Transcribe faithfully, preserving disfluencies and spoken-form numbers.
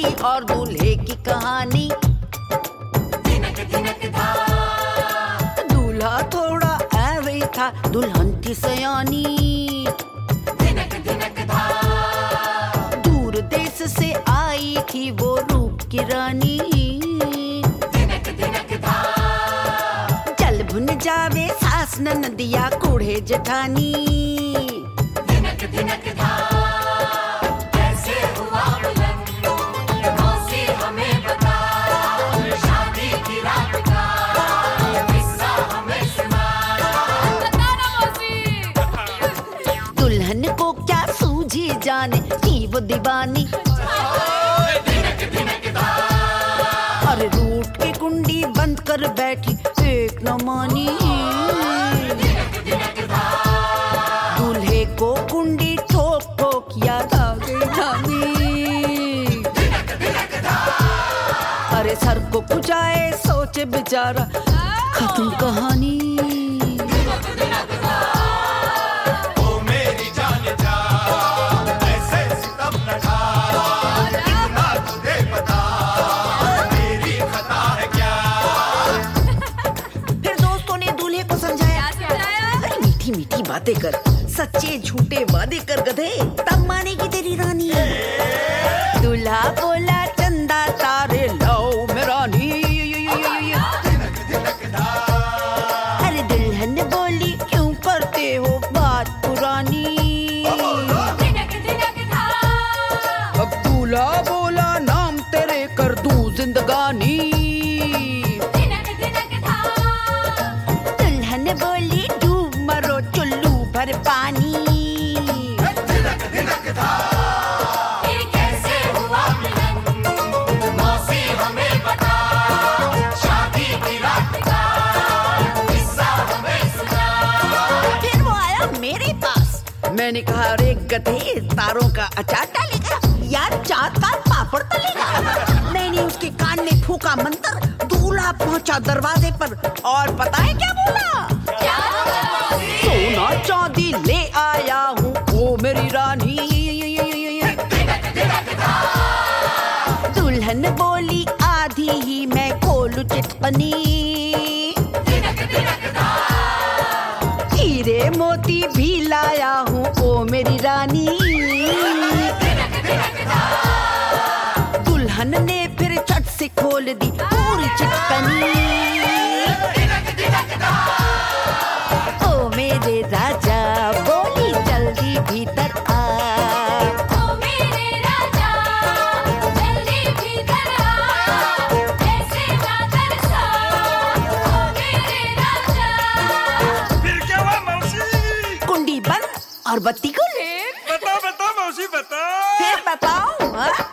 दुल्ही और दूल्हे की कहानी। दिनक दिनक धा। दूल्हा थोड़ा ऐवे था, दुल्हन थी सयानी। दिनक दिनक धा। दूर देश से आई थी वो रूप की रानी। दिनक दिनक धा। जल भुन जावे सास ननदिया कूढ़े जेठानी। दिनक दिनक धा। कैसे हुआ मिलन, मौसी हमें बता। शादी की रात का किस्सा हमें सुना। बता ना मौसी। दुल्हन को क्या सूझी जाने की वो दीवानी। दिनक दिनक धा। अरे रूठ के कुंडी बंद कर बैठी एक न मानी। दिनक दिनक धा। दूल्हे को कुंडी ठोक ठोक याद आ गई नानी। दिनक दिनक धा। अरे सर को कुचाए सोचे बेचारा खत्म कहानी। दिनक दिनक धा। ओ मेरी जान जा, ऐसे सितम न ढा। इतना तुझे पता, मेरी खता है क्या? फिर दोस्तों ने दूल्हे को समझाया, अरे मीठी मीठी बातें कर, सच्चे झूठे वादे कर गधे, तब मानेगी तेरी रानी। दूल्हा बोला चंदा तारे लाओ मैं रानी। दिनक दिनक धा। अरे दुल्हन बोली क्यों करते हो बात पुरानी। दिनक दिनक धा। अब दूल्हा बोला नाम तेरे कर दूं जिंदगानी। दिनक दिनक धा। दुल्हन बोली डूब मरो चुल्लू भर पानी। दिनक दिनक धा। फिर कैसे हुआ मिलन, मौसी हमें बता। शादी की रात का किस्सा हमें सुना। फिर वो आया मेरे पास, मैंने कहा अरे गधे तारों का अचार डालेगा यार चाट का पापड़ तलेगा। मैंने उसके कान में फूका मंत्र, दूल्हा पहुंचा दरवाजे पर और पता है क्या बोला। क्या हुआ मौसी? सोना चांदी ले आया हूँ ओ मेरी रानी। दिनक दिनक धा। दुल्हन बोली आधी ही मैं खोलू चिटकनी। दिनक दिनक धा। हीरे मोती भी लाया हूँ ओ मेरी रानी। दिनक दिनक धा। दुल्हन ने फिर झट से खोल दी पूरी चिटकनी। दिनक दिनक धा। ओ मेरे राजा बोली जल्दी भीतर आ। ओ मेरे राजा, जल्दी भीतर आ। ऐसे ना तरसा, ओ मेरे राजा। फिर क्या हुआ मौसी? कुंडी बंद और बत्ती गुल। बताओ बताओ मौसी बताओ। फिर बताओ हाँ?